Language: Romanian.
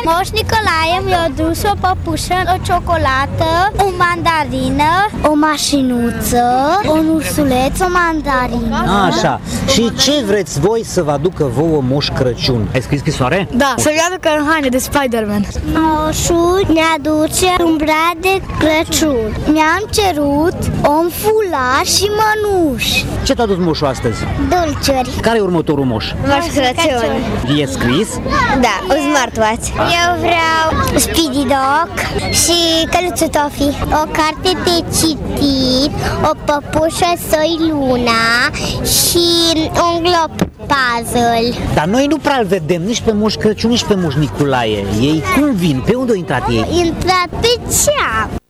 Moș Nicolae mi-a dus o păpușă, o ciocolată, o mandarină, o mașinuță, un ursuleț, o mandarină. Așa. Și ce vreți voi să vă aducă vouă Moș Crăciun? Ai scris scrisoare? Da, să-mi aducă în haine de Spider-Man. Moșul ne-aduce un brad de Crăciun. Mi-am cerut un fular și mănuși. Ce t-a adus moșul astăzi? Dulciuri. Care e următorul moș? Moș Crăciun. E scris? Da, un smartwatch. Eu vreau Speedy Dog și căluțul Tofi. O carte de citit, o păpușă Soi Luna și un glob puzzle. Dar noi nu prea-l vedem nici pe Moș Crăciun, nici pe Moș Nicolae. Ei cum vin? Pe unde au intrat ei? Intrat pe ceam.